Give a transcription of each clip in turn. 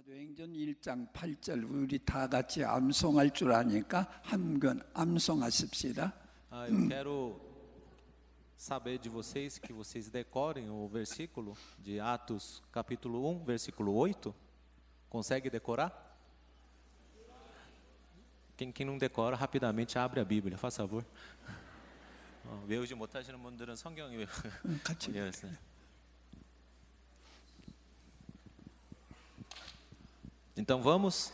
사도행전 1장 8절 우리 다 같이 암송할 줄 아니까 한번 암송하십시다. Eu quero saber de vocês que vocês decorem o versículo de Atos capítulo 1, versículo 8. Consegue decorar? Quem não decora, rapidamente abre a Bíblia, faz favor. 외우지 못하시는 분들은 성경이 같이 올려있어요. Então vamos.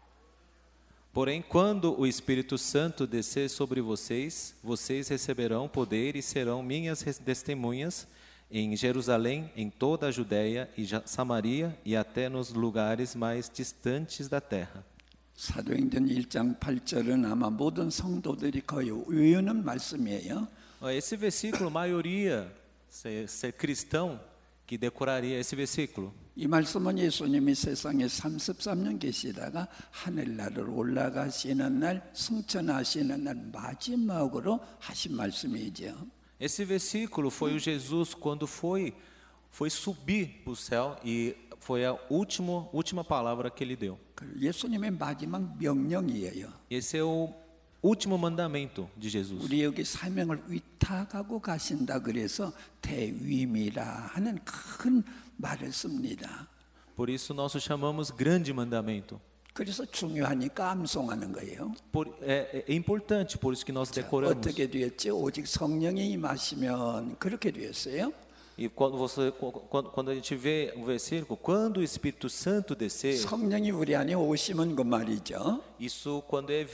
Porém, quando o Espírito Santo descer sobre vocês, vocês receberão poder e serão minhas testemunhas em Jerusalém, em toda a Judéia e Samaria e até nos lugares mais distantes da terra. 사도행전 1장 8절은 아마 모든 성도들이 거의 외우는 말씀이에요. Esse versículo, a maioria ser cristão que decoraria esse versículo. 이 말씀은 예수님이 세상에 33년 계시다가 하늘나라로 올라가시는 날, 승천하시는 날 마지막으로 하신 말씀이죠. Esse versículo foi o Jesus quando foi subir para o céu e foi a última palavra que ele deu. 예수님의 마지막 명령이에요. Esse é o último mandamento de Jesus. 우리에게 사명을 위탁하고 가신다 그래서 대위임이라 하는 큰 말을 씁니다. Por isso nós o chamamos grande mandamento. 그래서 중요하니까 암송하는 거예요. É importante, por isso que nós decoramos. 어떻게 되었지? 오직 성령이 임하시면 그렇게 되었어요. E quando a gente vê o versículo, quando o Espírito Santo descer, 성령이 우리 안에 오시면 그 말이죠. isso quando é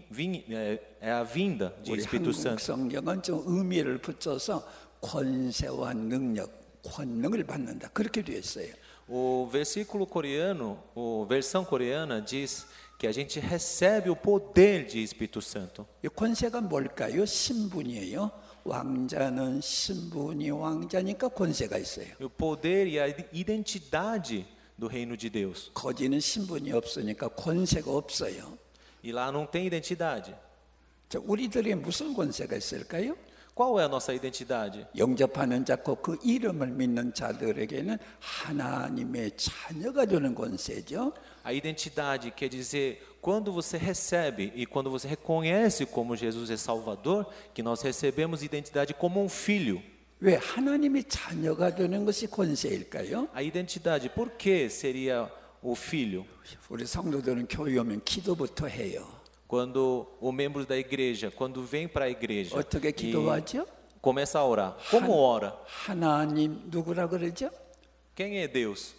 a vinda de 우리 Espírito 한국 Santo. 성경은 좀 의미를 붙여서 권세와 능력, 권능을 받는다. 그렇게 되어 있어요. O versículo coreano, a versão coreana diz que a gente recebe o poder de Espírito Santo. 이 권세가 뭘까요? 신분이에요. 왕자는 신분이 왕자니까 권세가 있어요. O poder e a identidade do reino de Deus. 거지는 신분이 없으니까 권세가 없어요. E lá não tem identidade. 자, 우리들이 무슨 권세가 있을까요? Qual é a nossa identidade? 영접하는 자고 그 이름을 믿는 자들에게는 하나님의 자녀가 되는 권세죠. A identidade quer dizer quando você recebe e quando você reconhece como Jesus é Salvador, que nós recebemos identidade como um filho. 왜 하나님의 자녀가 되는 것이 권세일까요? A identidade, por que seria o filho? 우리 성도들은 교회 오면 기도부터 해요. Quando os membros da igreja, quando vem para a igreja 어떻게 e 기도하죠? começa a orar. Como ora? 하나님 누구라 그러죠? Quem é Deus?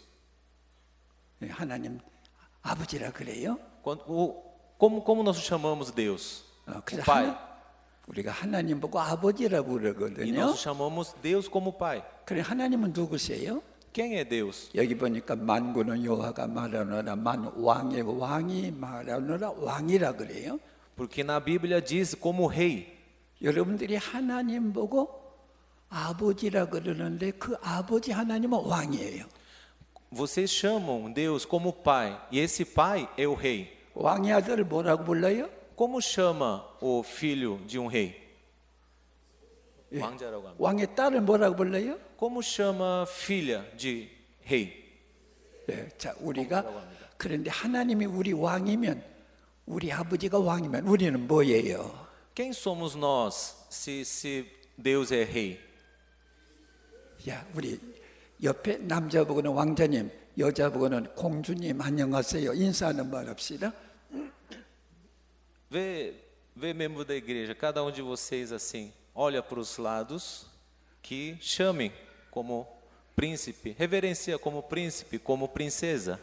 하나님 아버지라 그래요. Como nós chamamos Deus? O 그래서 Pai. 우리가 하나님 보고 아버지라고 E 그러거든요. nós chamamos Deus como Pai. 그래 하나님은 누구세요? Quem é Deus? 여기 보니까 만군의 여호와가 말하노라 만왕의 왕이 말하노라 왕이라 그래요. Porque na Bíblia diz como rei. 여러분들이 하나님 보고 아버지라 그러는데 그 아버지 하나님은 왕이에요. Vocês chamam Deus como Pai, e esse Pai é o rei. 왕의 아들을 뭐라고 불러요? Como chama o filho de um rei? 왕자라고 합니다. 왕의 딸을 뭐라고 불러요? Como chama filha de rei? 네, 자 우리가 그런데 하나님이 우리 왕이면 우리 아버지가 왕이면 우리는 뭐예요? Quem somos nós se Deus é rei? 야 우리 옆에 남자 보고는 왕자님, 여자 보고는 공주님 안녕하세요. 인사하는 말 합시다. Vê membro da igreja, cada um de vocês assim, olha para os lados, que chamem como príncipe, reverencia como príncipe, como princesa.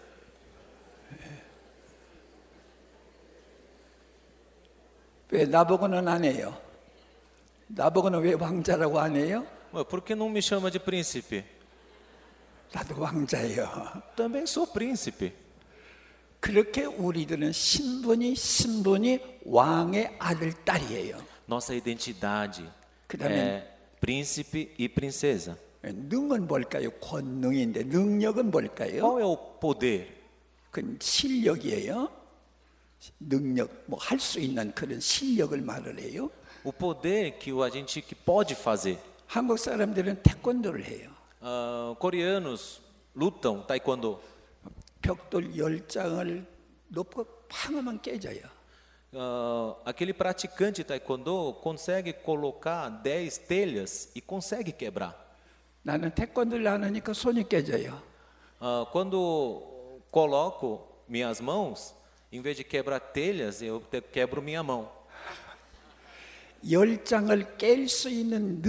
왜 나보고는 안 해요? 나보고는 왜 왕자라고 안 해요? Por que não me chama de príncipe? 나도 왕자예요. Também sou príncipe. 그렇게 우리들은 신분이 왕의 아들 딸이에요. Nossa identidade 그다음에 é príncipe e princesa. 능은 뭘까요? 권능인데 능력은 뭘까요? Qual é o poder? 그건 실력이에요. 능력, 뭐 할 수 있는 그런 실력을 말을 해요. O poder que a gente que pode fazer. 한국 사람들은 태권도를 해요. Coreanos lutam taekwondo. 벽돌 10장을 놓고 팡하면 깨져요. Aquele praticante de taekwondo consegue colocar 10 telhas e consegue quebrar. 나는 태권도를 안 하니까 손이 깨져요. Quando coloco minhas mãos, em vez de quebrar telhas, eu quebro minha mão. 10장을 깰 수 있는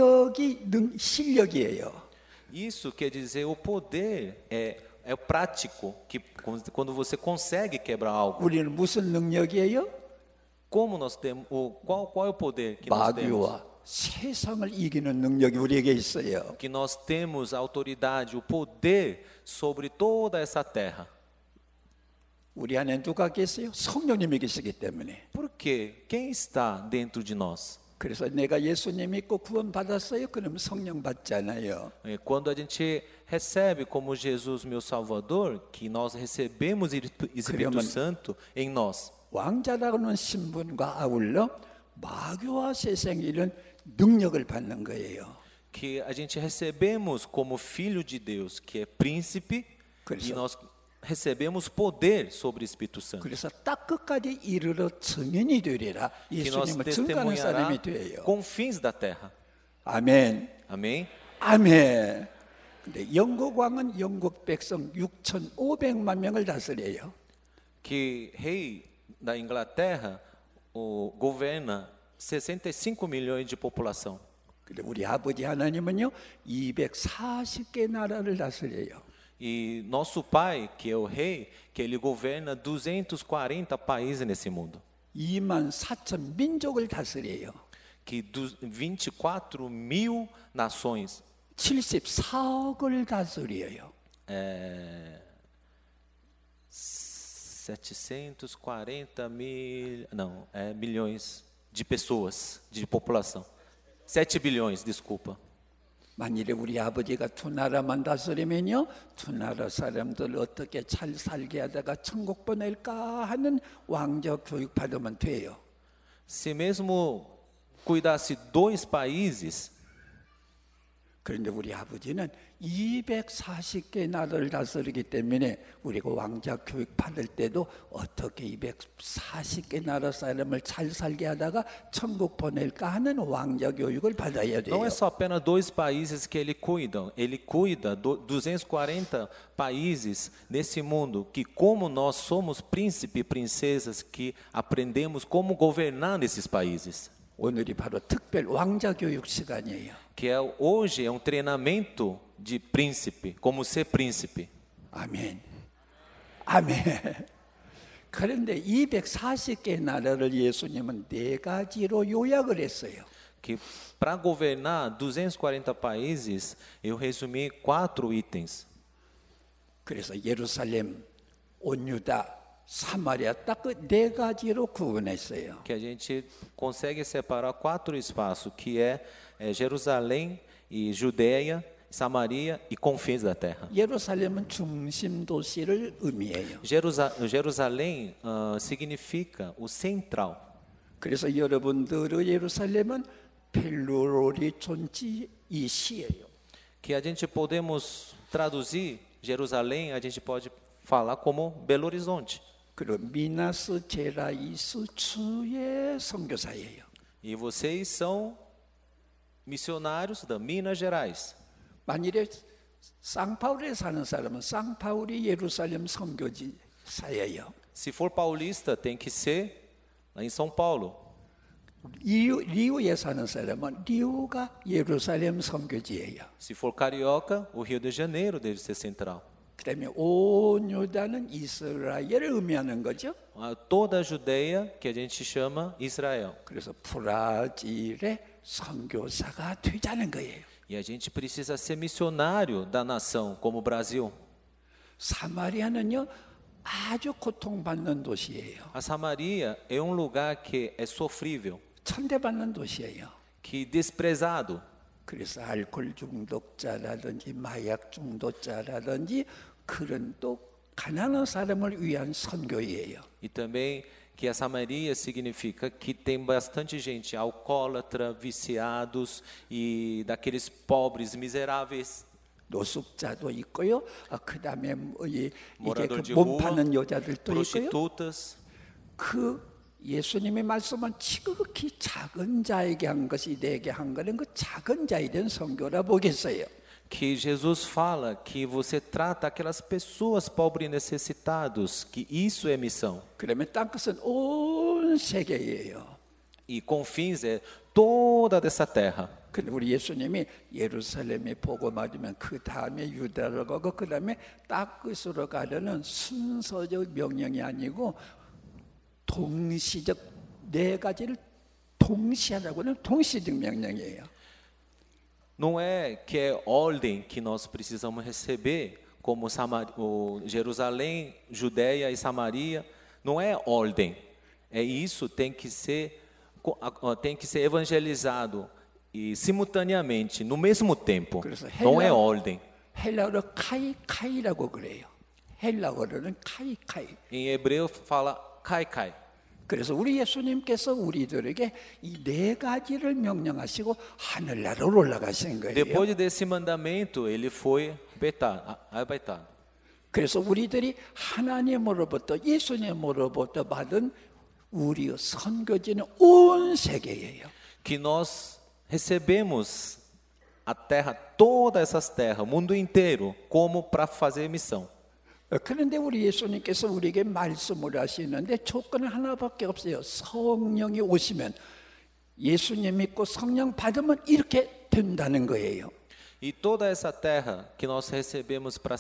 실력이에요. Isso quer dizer o poder é prático, que quando você consegue quebrar algo. 우리는 무슨 능력이에요? Como nós temos, qual é o poder que nós temos? 마귀와 세상을 이기는 능력이 우리에게 있어요. Que nós temos a autoridade, o poder sobre toda essa terra. 우리 안에 누가 계세요? 성령님이 계시기 때문에. Por quê? Quem está dentro de nós? 그래서 내가 예수님 믿고 구원 받았어요. 그럼 성령 받잖아요. Quando a gente recebe como Jesus meu Salvador, que nós recebemos Espírito Santo em nós. 왕자라는 신분과 아울러 마귀와 세상에 이런 능력을 받는 거예요. Que a gente recebemos como filho de Deus, que é príncipe, e nós recebemos poder sobre o Espírito Santo. 그래서 딱 끝까지 이르러 증인이 되리라. 예수님을 증거하는 사람이 돼요. Com fins da terra. 아멘. Amém. 아멘. 근데 영국 왕은 영국 백성 6,500만 명을 다스려요. Que rei da Inglaterra governa 65 milhões de população. 근데 우리 아버지 하나님은요 240개 나라를 다스려요. E nosso pai, que é o rei, que ele governa 240 países nesse mundo. 24,000 민족을 다스려요. Que 24 mil nações. 74억을 다스려요. 740 mil, não, milhões de pessoas, de população. 7 bilhões, desculpa. 만일에 우리 아버지가 두 나라만 다스리면요, 두 나라 사람들 어떻게 잘 살게 하다가 천국 보낼까 하는 왕자 교육 받으면 돼요. Se mesmo cuidasse 2 países, 그런데 우리 아버지는 240개 나라를 다스리기 때문에 우리가 왕자 교육 받을 때도 어떻게 240개 나라 사람을 잘 살게 하다가 천국 보낼까 하는 왕자 교육을 받아야 돼요. não é só apenas 2 países que ele cuida 240 países nesse mundo, que como nós somos príncipes e princesas que aprendemos como governar nesses países. 오늘이 바로 특별 왕자 교육 시간이에요. Que hoje é um treinamento de príncipe, como ser príncipe. 아멘. 아멘. 그런데 240개 나라를 예수님은 4가지로 요약을 했어요. Que para governar 240 países, eu resumi 4 itens. 그래서 예루살렘, 온유다, 사마리아 딱 그 4가지로 구분했어요. Que a gente consegue separar 4 espaços, que é Jerusalém e Judeia, Samaria e confins da terra. 예루살렘은 중심 도시를 의미해요. Jerusalém significa o central. 그래서 여러분들의 예루살렘은 벨로리촌지 이 시예요. Que a gente podemos traduzir Jerusalém, a gente pode falar como Belo Horizonte. 그리고 미나스 제라이스 주의 선교사예요. E vocês são missionários da Minas Gerais. 만일에 상파울에 사는 사람은 상파울이 예루살렘 선교지사예요. Se for paulista, tem que ser lá em São Paulo. 리우에 사는 사람은 리우가 예루살렘 선교지예요. Se for carioca, o Rio de Janeiro deve ser central. 그다음에 온 유다는 이스라엘을 의미하는 거죠. Toda a Judeia, que a gente chama Israel. 그래서 브라질의 선교사가 되자는 거예요. E a gente precisa ser missionário da nação, como o Brasil. 사마리아는요, 아주 고통받는 도시예요. A Samaria é um lugar que é sofrível, 천대받는 도시예요. que desprezado. 그래서 알코올 중독자라든지 마약 중독자라든지 그런 또 가난한 사람을 위한 선교예요. E também que a Samaria significa que tem bastante gente alcoólatra, viciados e daqueles pobres miseráveis. 노숙자도 있고요. 그다음에 이게 Morador 그 de 몸 rua, 파는 여자들도 있고요. prostitutas. 그 예수님의 말씀은 지극히 작은 자에게 한 것이 내게 한 거는 그 작은 자에 대한 선교라 보겠어요. Que Jesus fala que você trata aquelas pessoas pobres e necessitados, que isso é missão. 그러면 땅끝은 온 세계예요. E confins é toda dessa terra. 근데 우리 예수님이 예루살렘에 복음하면 그 다음에 유다로 가고 그 다음에 땅끝으로 가려는 순서적 명령이 아니고 동시적 네 가지를 동시하라고 하는 동시적 명령이에요. Não é que é ordem que nós precisamos receber, como Jerusalém, Judéia e Samaria. Não é ordem. É isso, tem que ser evangelizado e simultaneamente, no mesmo tempo. Não é ordem. 헬라어로 카이카이라고 그래요. 헬라어로는 카이카이. Em hebreu fala kai. 그래서 우리 예수님께서 우리들에게 이 네 가지를 명령하시고 하늘나라로 올라가신 거예요. Depois desse mandamento, ele foi arrebatado. 그래서 우리들이 하나님으로부터 예수님으로부터 받은 우리의 선교지는 온 세계예요. Que nós recebemos a terra, todas essas terras, o mundo inteiro, como para fazer missão. 그런데 우리 예수님께서 우리에게 말씀을 하시는데 조건은 하나밖에 없어요. 성령이 오시면 예수님 믿고 성령 받으면 이렇게 된다는 거예요. E toda essa terra que nós recebemos para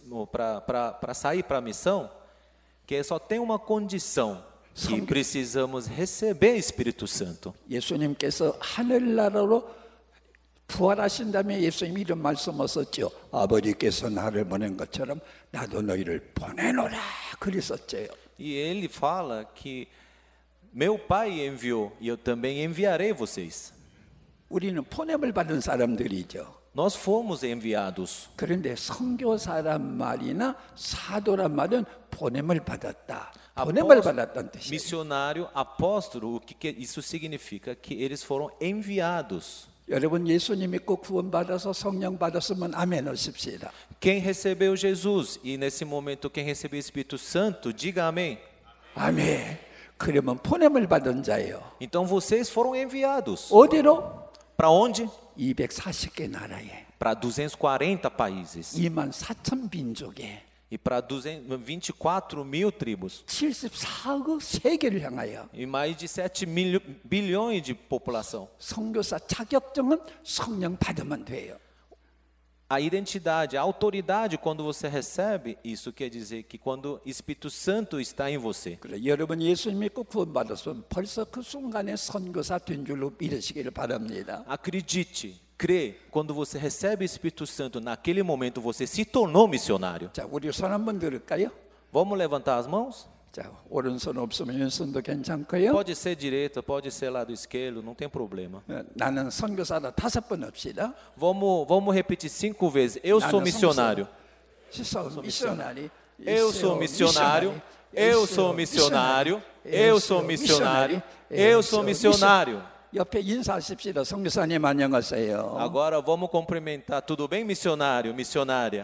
sair para a missão, que só tem uma condição, que precisamos receber Espírito Santo. 예수님께서 하늘나라로 부활하신 다음에 예수님이 이런 말씀하셨죠. 아버지께서 나를 보낸 것처럼 나도 너희를 보내노라 그랬었죠. E ele fala que meu pai enviou e eu também enviarei vocês. 우리는 보냄을 받은 사람들이죠. Nós fomos enviados. 그런데 선교사란 말이나 사도란 말은 보냄을 받았다. 보냄을 받았다는 뜻이에요. Missionário, apóstolo, o que isso significa? Que eles foram enviados. 여러분 예수님 믿고 구원받아서 성령 받았으면 아멘 하십시다. Quem recebeu Jesus e nesse momento quem recebeu o Espírito Santo, diga amém. 아멘. 그러면 보냄을 받은 자예요. Então vocês foram enviados. 어디로? Para onde? 240개 나라에. Para 240 países. 24,000 민족에. E para 24 mil tribos. 74억 세계를 향하여. E mais de 7 bilhões de população. 선교사 자격증은 성령 받으면 돼요. A identidade, a autoridade, quando você recebe, isso quer dizer que quando o Espírito Santo está em você. 그래, 여러분 예수 믿고 구원받았으면 벌써 그 순간에 선교사 된 줄로 믿으시기를 바랍니다. Acredite, crê, quando você recebe o Espírito Santo, naquele momento você se tornou missionário. 자, 우리 손 한번 들을까요? Vamos levantar as mãos? 자, 오른손 없으면 왼손도 괜찮고요. Pode ser direita, pode ser lado esquerdo, não tem problema. 나는 선교사다 5번 합시다. Vamos repetir 5 vezes. Eu sou missionário. missionário. Eu sou missionário. Eu sou missionário. Eu sou missionário. Eu sou missionário. 옆에 인사하십시다. 선교사님 안녕하세요. Agora vamos cumprimentar. Tudo bem, missionário, missionária?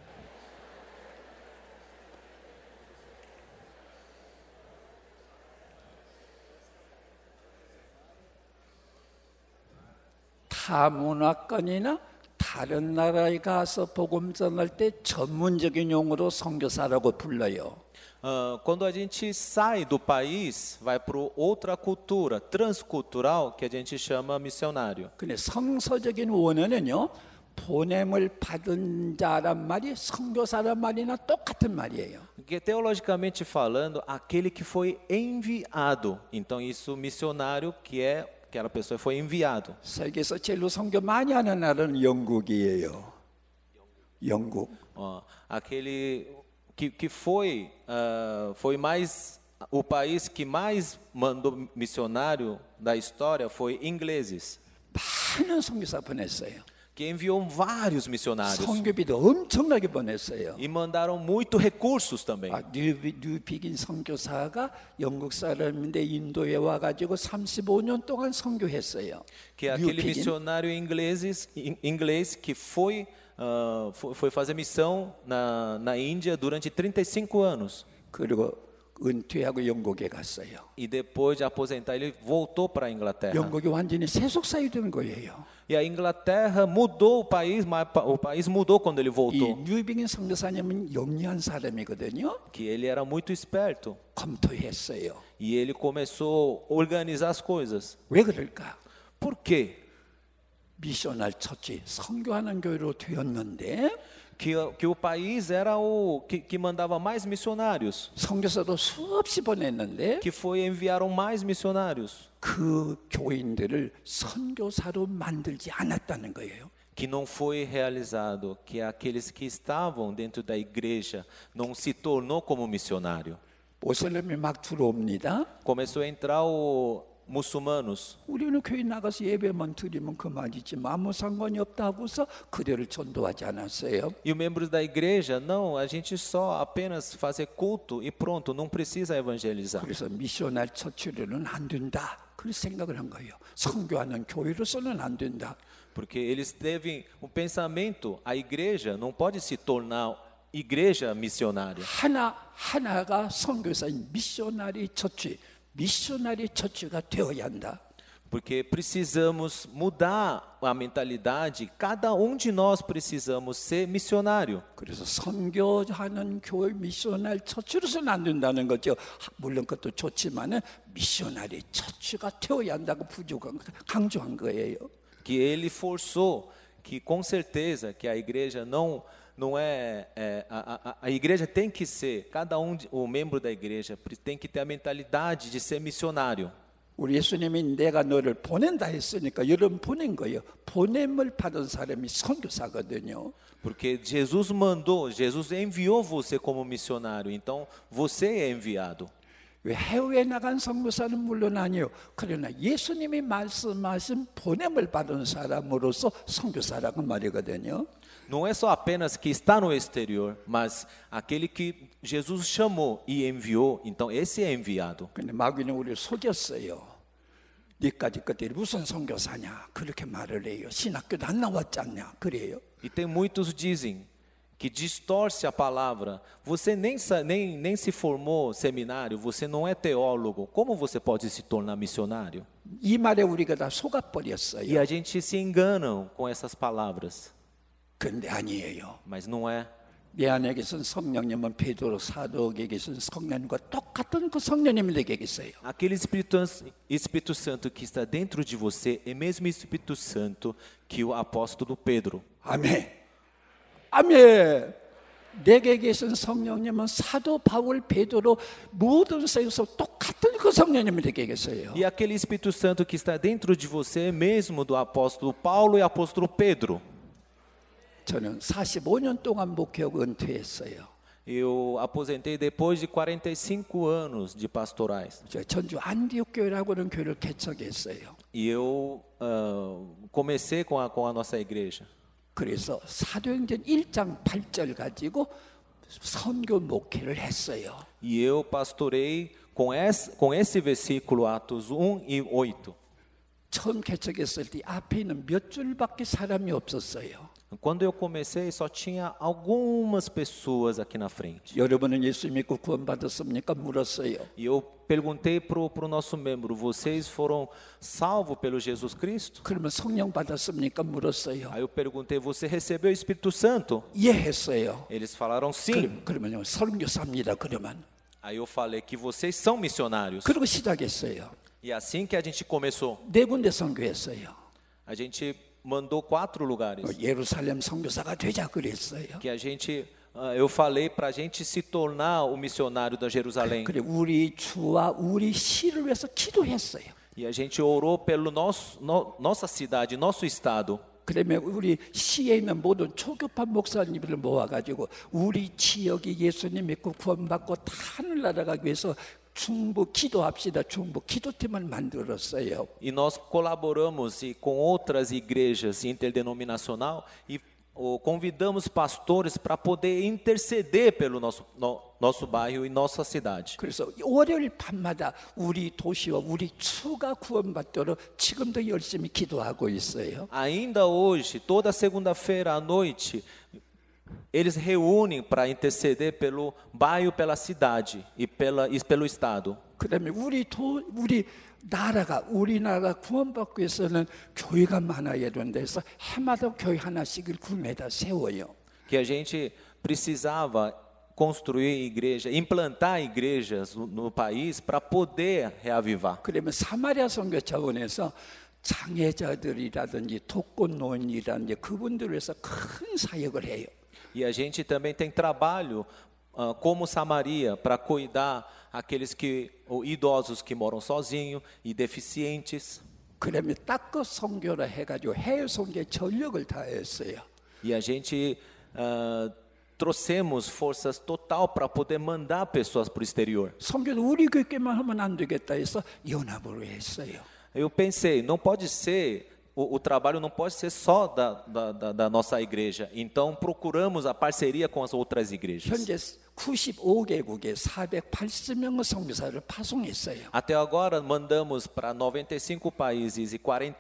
타문화권이나 다른 나라에 가서 복음 전할 때 전문적인 용어로 선교사라고 불러요. Quando a gente sai do país, vai para outra cultura transcultural que a gente chama missionário. 근데 성서적인 원어는요, 보냄을 받은 자란 말이 선교사란 말이나 똑같은 말이에요. Que teologicamente falando, aquele que foi enviado. Então isso missionário que é aquela pessoa foi enviado. 세계에서 제일로 선교 많이 하는 나라는 영국이에요. 영국. Aquele que foi mais o país que mais mandou missionário da história foi ingleses. 많은 선교사 보냈어요. Que enviou vários missionários. 선교비도 엄청나게 보냈어요. E mandaram muito recursos também. 뉴비긴 선교사가 영국 사람인데 인도에 와가지고 35년 동안 선교했어요. Que é aquele missionário inglês que foi foi fazer missão na Índia durante 35 anos. 그리고 은퇴하고 영국에 갔어요. E depois de aposentar, ele voltou para a Inglaterra. 영국이 완전히 세속사회 된 거예요. E a Inglaterra mudou o país, mas o país mudou quando ele 이 voltou. 뉴비긴 선교사님은 영리한 사람이거든요. Que ele era muito esperto. 검토했어요. E ele começou a organizar as coisas. 왜 그럴까? Por quê? 미셔널 처치, 선교하는 교회로 되었는데 Que o país era o que mandava mais missionários. 선교사도 수없이 보냈는데 Que enviaram mais missionários. 그 교인들을 선교사로 만들지 않았다는 거예요. Que não foi realizado, que aqueles que estavam dentro da igreja não se tornou como missionário. 모슬렘이 막 들어옵니다. Começou a entrar muçulmanos. 우리는 교회 나가서 예배만 드리면 그만이지만 아무 상관이 없다 하고서 그들을 전도하지 않았어요. E os membros da igreja, não, a gente só apenas fazer culto e pronto, não precisa evangelizar. 그래서 미셔널 처치로는 안 된다. 그렇게 생각을 한 거예요. 선교하는 교회로서는 안 된다. Porque eles teve um pensamento, a igreja não pode se tornar igreja missionária. 하나가 선교사인 미셔너리 처치가 되어야 한다. Porque precisamos mudar a mentalidade, cada de nós precisamos ser missionário. 그래서 선교하는 교회 미셔널 처치로서는 안 된다는 거죠. 물론 그것도 좋지만은 미셔너리 처치가 되어야 한다고 강조한 거예요. Que ele forçou que com certeza que a igreja não é a igreja tem que ser, o membro da igreja tem que ter a mentalidade de ser missionário. 우리 예수님이 내가 너를 보낸다 했으니까 여러분 보낸 거예요. 보냄을 받은 사람이 선교사거든요. Porque Jesus enviou você como missionário, então você é enviado. 왜 해외에 나간 선교사는 물론 아니에요. 그러나 예수님이 말씀하신 보냄을 받은 사람으로서 선교사라고 말이거든요. Não é só apenas que está no exterior, mas aquele que Jesus chamou e enviou, então esse é enviado. 근데 마귀는 우리를 속였어요. 네까지 것들이 무슨 선교사냐 그렇게 말을 해요. 신학교도 안 나왔지 않냐 그래요. E tem muitos dizem que distorce a palavra. Você nem se formou seminário, você não é teólogo. Como você pode se tornar missionário? 이 말에 우리가 다 속아버렸어요. E a gente se engana com essas palavras. 근데 아니에요. Mas não é. 내 안에 계신 성령님은 베드로 사도에게 계신 성령님과 똑같은 그 성령님이 내게 계세요. Aquele Espírito Santo que está dentro de você é o mesmo Espírito Santo que o apóstolo Pedro. 아멘. 아멘. 내게 계신 성령님은 사도 바울 베드로 모든 세에서 똑같은 그 성령님이 내게 계세요. E aquele Espírito Santo que está dentro de você é mesmo do apóstolo Paulo e apóstolo Pedro. 저는 45년 동안 목회하고 은퇴했어요. Eu aposentei depois de 45 anos de pastorais. 전주 안디옥 교회라고 하는 교회를 개척했어요. E eu comecei com a nossa igreja. 그래서 사도행전 1장 8절 가지고 선교 목회를 했어요. E eu pastorei com esse versículo, Atos 1 e 8. 처음 개척했을 때 앞에 있는 몇 줄밖에 사람이 없었어요. Quando eu comecei, só tinha algumas pessoas aqui na frente. 여러분은 예수 믿고 구원받았습니까? 물었어요. E eu perguntei pro nosso membro, vocês foram salvos pelo Jesus Cristo? 그러면 성령 받았습니까? 물었어요. Aí eu perguntei, você recebeu o Espírito Santo? 예, 했어요. Eles falaram sim. 그러면요, 선교사입니다. 그러면. Aí eu falei que vocês são missionários. 그리고 시작했어요. E assim que a gente começou, 네 군데 선교했어요. a gente mandou 4 lugares. 예루살렘 선교사가 되자 그랬어요. Que eu falei para a gente se tornar o missionário da Jerusalém. 그래 우리 주와 우리 시를 위해서 기도했어요. E a gente orou pelo nossa cidade, nosso estado. 그러면 우리 시에 있는 모든 초급한 목사님들을 모아가지고 우리 지역이 예수님 믿고 구원받고 다 하늘나라 가기 위해서 중부 기도합시다. 중부 기도팀을 만들었어요. E nós colaboramos com outras igrejas interdenominacional e convidamos pastores para poder interceder pelo nosso bairro e nossa cidade. 그래서 월요일 밤마다 우리 도시와 우리 추가 구원받도록 지금도 열심히 기도하고 있어요. Ainda hoje, toda segunda-feira à noite, eles reúnem para interceder pelo bairro, pela cidade e pelo estado. 그다음에 우리나라가 구원받기 위해서는 교회가 많아야 된다 해서 해마다 교회 하나씩을 구매다 세워요. Que a gente precisava construir igreja, implantar igrejas no país para poder reavivar. 그러면 사마리아 선교 차원에서 장애자들이라든지 독거노인이라든지 그분들을 위해서 큰 사역을 해요. E a gente também tem trabalho como Samaria para cuidar idosos que moram sozinhos e deficientes. 그러면 딱그 선교를 해가지고 해외 선교에 전력을 다했어요. E a gente trouxemos forças total para poder mandar pessoas para o exterior. 선교를 우리 교회만 하면 안 되겠다 해서 연합으로 했어요. Eu pensei, não pode ser, o trabalho não pode ser só da nossa igreja. Então procuramos a parceria com as outras igrejas. 현재 95개국에 480명의 선교사를 파송했어요. Até agora mandamos para 95 países e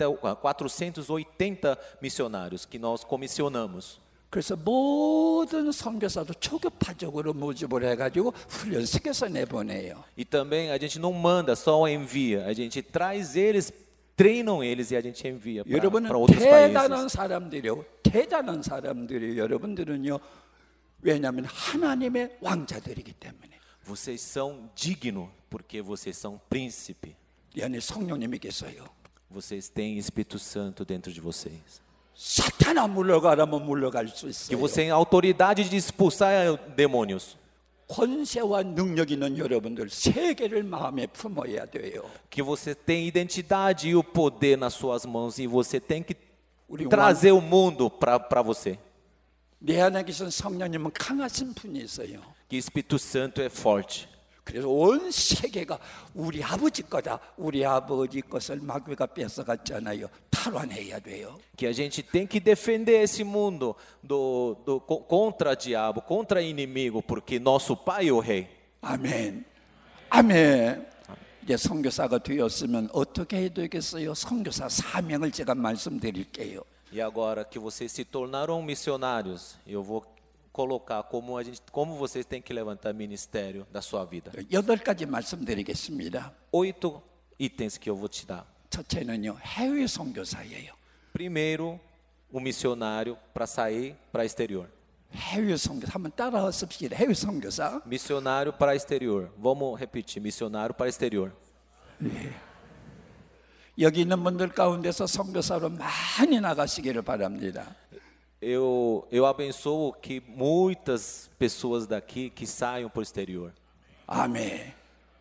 480 missionários que nós comissionamos. 그래서 모든 선교사도 초급파적으로 모집을 해가지고 훈련시켜서 내보내요. E também a gente não manda, só envia. A gente traz eles, treinam eles e a gente envia para outros países. 대단한 사람들이 여러분들은요. 왜냐하면 하나님의 왕자들이기 때문에. Vocês são dignos porque vocês são príncipe. 이 안에 성령님이 계세요. Vocês têm Espírito Santo dentro de vocês. 사탄아 물러가라면 물러갈 수 Que 있어요. você tem autoridade de expulsar demônios. 권세와 능력 있는 여러분들 세계를 마음에 품어야 돼요. Que você tem identidade e o poder nas suas mãos e você tem que 우리 trazer o mundo para você. 내 안에 계신 성령님은 강하신 분이세요. Que Espírito Santo é forte. 그래서 온 세계가 우리 아버지 거다. 우리 아버지 것을 마귀가 뺏어갔잖아요. 탈환해야 돼요. Que a gente tem que defender esse mundo contra o diabo, contra o inimigo, porque nosso pai é o rei. 아멘. 아멘. 이제 선교사가 되었으면 어떻게 해야 되겠어요? 선교사 사명을 제가 말씀드릴게요. E agora que vocês se tornaram missionários, eu vou colocar como vocês têm que levantar ministério da sua vida. 8가지 말씀드리겠습니다. 8 itens que eu vou te dar. 첫째는요, 해외 선교사예요. Primeiro, missionário para sair para exterior. 해외 선교사 한번 따라서 씁시다. 해외 선교사. Missionário para exterior. Vamos repetir, missionário para exterior. 네. 여기 있는 분들 가운데서 선교사로 많이 나가시기를 바랍니다. Eu abençoo que muitas pessoas daqui que saiam para o exterior. 아멘.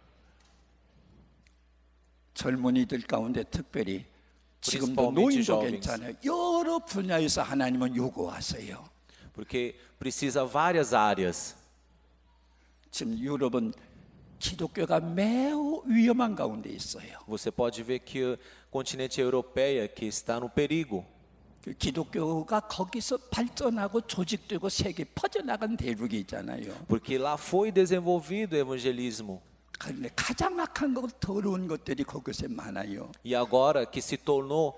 젊은이들 가운데 특별히 지금도 노인도 괜찮아요. 여러 분야에서 하나님은 요구하세요. Porque precisa várias áreas. 지금 유럽은 기독교가 매우 위험한 가운데 있어요. Você pode ver que o continente europeu que está no perigo. 기독교가 거기서 발전하고 조직되고 세계 퍼져나간 대륙이 있잖아요. Porque lá foi desenvolvido o evangelismo. 그런데 가장 악한 것, 더러운 것들이 그것에 많아요. E agora que se tornou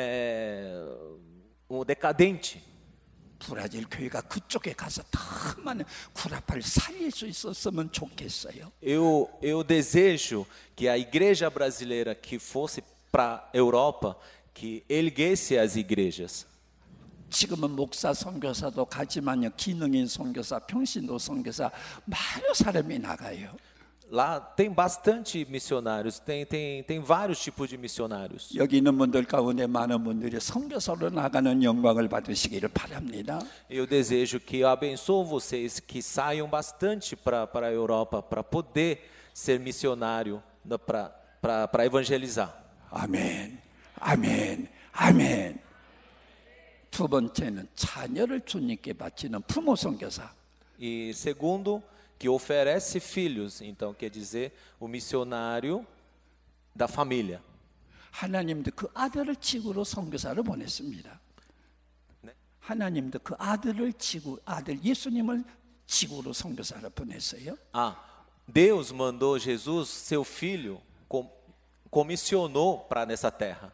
decadente. 브라질 교회가 그쪽에 가서 더 많은 구라파를 살릴 수 있었으면 좋겠어요. Eu desejo que a igreja brasileira que fosse para a Europa, que erguesse as igrejas. 지금은 목사 선교사도 가지만요, 기능인 선교사, 평신도 선교사 많은 사람이 나가요. Lá tem bastante missionários, tem vários tipos de missionários. 여기 있는 분들 가운데 많은 분들이 선교사로 나가는 영광을 받으시기를 바랍니다. Eu desejo que eu abençoo vocês que saiam bastante para a Europa para poder ser missionário para evangelizar. 아멘, 아멘, 아멘. 두 번째는 자녀를 주님께 바치는 부모 선교사. E segundo, que oferece filhos, então quer dizer o missionário da família. 하나님도 그 아들을 직으로 선교사를 보냈습니다. 네? 하나님도 그 아들 예수님을 지구로 선교사로 보냈어요. Deus mandou Jesus, seu filho, comissionou para nessa terra.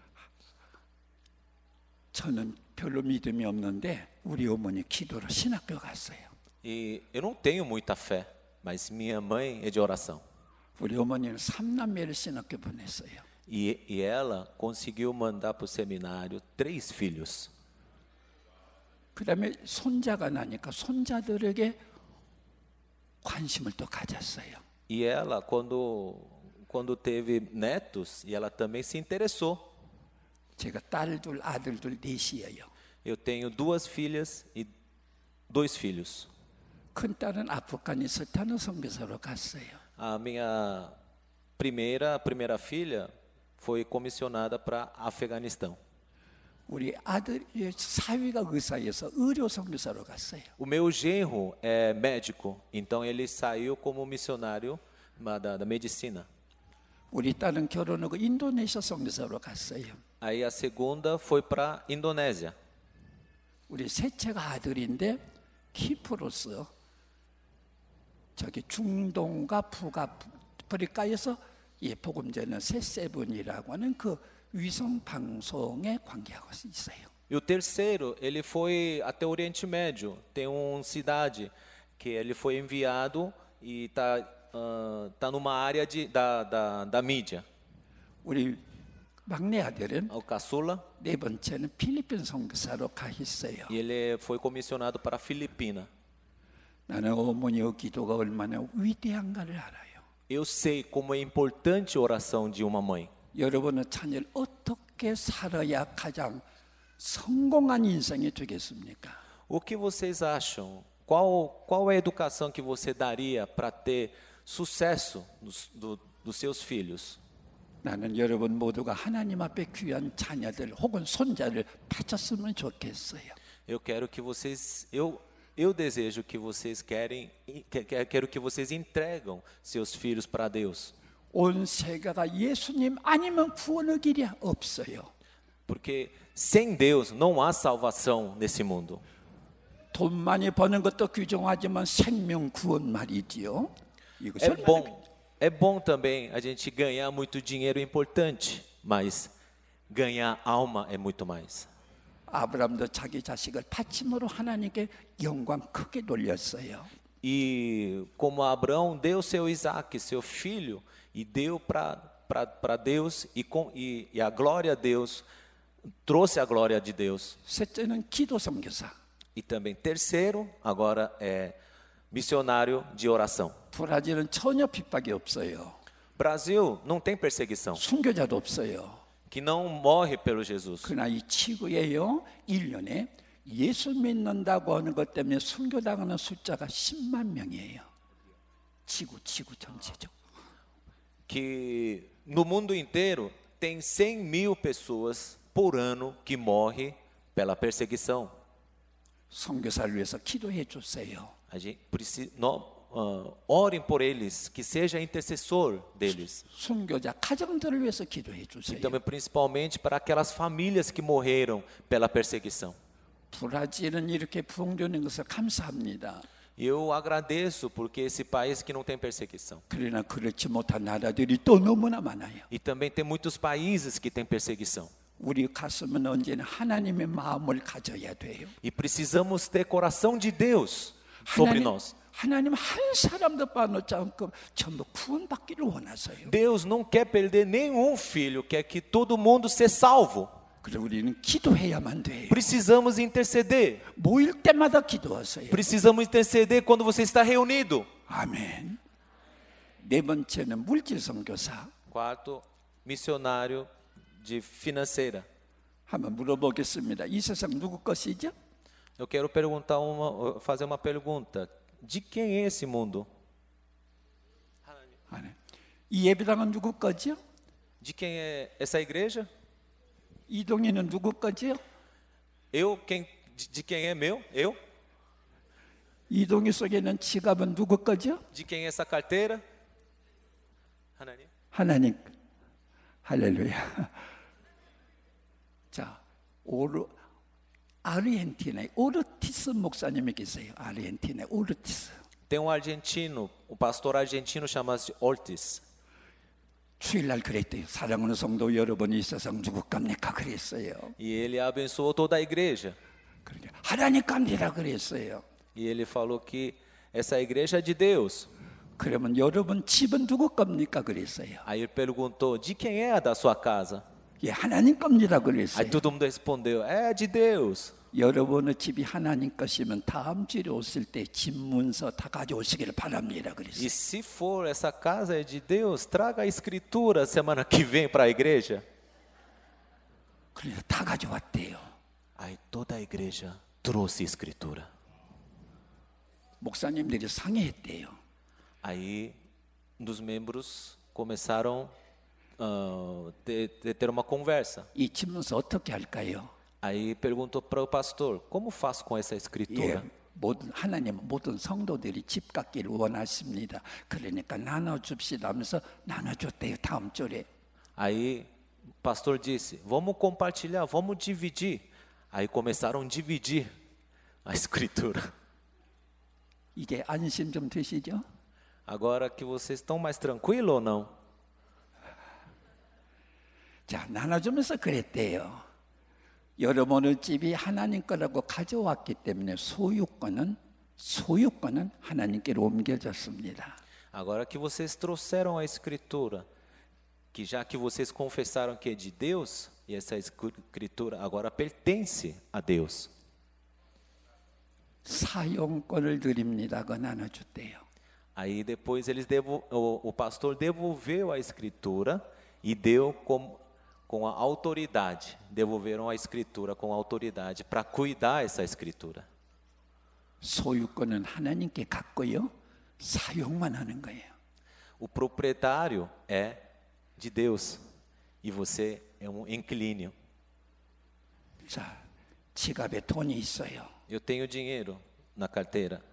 저는 별로 믿음이 없는데 우리 어머니 기도로 신학교 갔어요. E eu não tenho muita fé, mas minha mãe é de oração. 우리 어머니는 3남매를 신학교 보냈어요. E ela conseguiu mandar para o seminário 3 filhos. 그 다음에 손자가 나니까 손자들에게 관심을 또 가졌어요. E ela, quando teve netos, e ela também se interessou. 제가 딸 둘, 아들 둘, 넷이에요. Eu tenho 2 filhas e 2 filhos. 큰 딸은 아프가니스탄 선교사로 갔어요. A minha primeira filha foi comissionada para Afeganistão. 우리 아들이 사위가 의사여서 의료 선교사로 갔어요. O meu genro é médico, então ele saiu como missionário da medicina. 우리 딸은 결혼하고 인도네시아 선교사로 갔어요. Aí a segunda foi para Indonésia. 우리 셋째가 아들인데 키프로스 저기 중동과 북아프리카에서 복음전은 세세븐이라고 하는 그 위성 방송에 관계하고 있어요. E o terceiro, ele foi até o Oriente Médio. Tem uma cidade que ele foi enviado e tá numa área da mídia. 우리 막내 아들은 O caçula, 네 번째는 필리핀 선교사로 가 있어요. e ele foi comissionado para a Filipina. 나는 어머니의 기도가 얼마나 위대한가를 알아요. Eu sei como é importante a oração de uma mãe. 여러분은 자녀를 어떻게 살아야 가장 성공한 인생이 되겠습니까? O que vocês acham? Qual é a educação que você daria para ter sucesso dos seus filhos? 나는 여러분 모두가 하나님 앞에 귀한 자녀들 혹은 손자를 바쳤으면 좋겠어요. Eu quero que vocês, eu desejo que vocês quero que vocês entregam seus filhos para Deus. 온 세계가 예수님 아니면 구원의 길이 없어요. Porque sem Deus não há salvação nesse mundo. 돈 많이 버는 것도 귀중하지만 생명 구원 말이지요. É bom também a gente ganhar muito dinheiro, é importante, mas ganhar alma é muito mais. 아브라함도 자기 자식을 바침으로 하나님께 영광 크게 돌렸어요. E como Abraão deu seu Isaac, seu filho, e deu para Deus, e a glória a Deus, trouxe a glória de Deus. 셋째는 기도 선교사. E também terceiro, agora é missionário de oração. 브라질은 전혀 핍박이 없어요. Brasil não tem perseguição, 순교자도 없어요. que não morre pelo Jesus. 그러나 이 지구에요 1년에 예수 믿는다고 하는 것 때문에 순교당하는 숫자가 10만 명이에요. 지구 전체적. Que no mundo inteiro tem 100.000 pessoas por ano que morrem pela perseguição. 선교사를 위해서 기도해 주세요. A gente precisa, orem por eles, que seja intercessor deles. 순교자 가정들을 위해서 기도해 E 주세요. também principalmente para aquelas famílias que morreram pela perseguição. 브라질은 이렇게 부흥되는 것을 감사합니다. Eu agradeço porque esse país que não tem perseguição. 그러나 그렇지 못한 나라들이 또 너무나 많아요. E também tem muitos países que têm perseguição. 우리 가슴은 언제나 하나님의 마음을 가져야 돼요. E precisamos ter coração de Deus sobre nós. 하나님 한 사람도 빠놓지 않고 전부 구원받기를 원하세요. Deus não quer perder nenhum filho, quer que todo mundo seja salvo. 그래서 우리는 기도해야만 돼요. Precisamos interceder. 모일 때마다 기도하세요. Precisamos interceder quando você está reunido. 아멘. 네 번째는 물질 선교사. Quarto, missionário de financeira. 한번 물어보겠습니다. 이 세상 누구 것이죠? Eu quero fazer uma pergunta. De quem é esse mundo? 이 예배당은 누구 거죠? De quem é essa igreja? 이동희는 누구 거죠? De quem é meu? Eu? 이동희 속에는 지갑은 누구 거죠? De quem é essa carteira? 하나님. 할렐루야. 자, 아르헨티나에 오르티스 목사님이 계세요. 아르헨티나에 오르티스. Tem um argentino, um pastor argentino chamado Ortiz. 주일날 그랬대요. 사랑하는 성도 여러분이 있어서 누구 갑니까? 그랬어요. E ele abençoou toda a igreja. 그러니까 하나님 갑니다. 그랬어요. E ele falou que essa igreja é de Deus. 그러면 여러분 집은 누구 겁니까? 그랬어요. Aí ele perguntou, de quem é a da sua casa? 예, 하나님 겁니다. Aí 그랬어요. todo mundo respondeu, é de Deus. 여러분의 집이 하나님 것이면 다음 주에 오실 때 집 문서 다 가져오시기를 바랍니다. 그랬어요. E se for essa casa é de Deus, traga a escritura semana que vem para a igreja. 그래서 다 가져왔대요. Aí toda a igreja trouxe escritura. 목사님들이 상의했대요. Aí um dos membros começaram a ter uma conversa. 이 집 문서 어떻게 할까요? Aí perguntou para o pastor, como faço com essa escritura? 예, 하나님 모든 성도들이 집 갖기를 원하십니다. 그러니까 나눠줍시다 하면서 나눠줬대요. 다음 주에. Aí o pastor disse, vamos compartilhar, vamos dividir. Aí começaram a dividir a escritura. 이게 안심 좀 되시죠? Agora que vocês estão mais tranquilos ou não? 자, 나눠주면서 그랬대요. 여러분의 집이 하나님 거라고 가져왔기 때문에 소유권은 하나님께로 옮겨졌습니다. Agora que vocês trouxeram a escritura, que já que vocês confessaram que é de Deus, e essa escritura agora pertence a Deus. 사용권을 드립니다. 그거 나눠줬대요. Aí depois o pastor devolveu a escritura e deu com a autoridade, devolveram a escritura com autoridade para cuidar essa escritura. 소유권은 하나님께 갖고요. 사용만 하는 거예요. O proprietário é de Deus e você é um inquilínio. 자, 지갑에 돈이 있어요. Eu tenho dinheiro na carteira.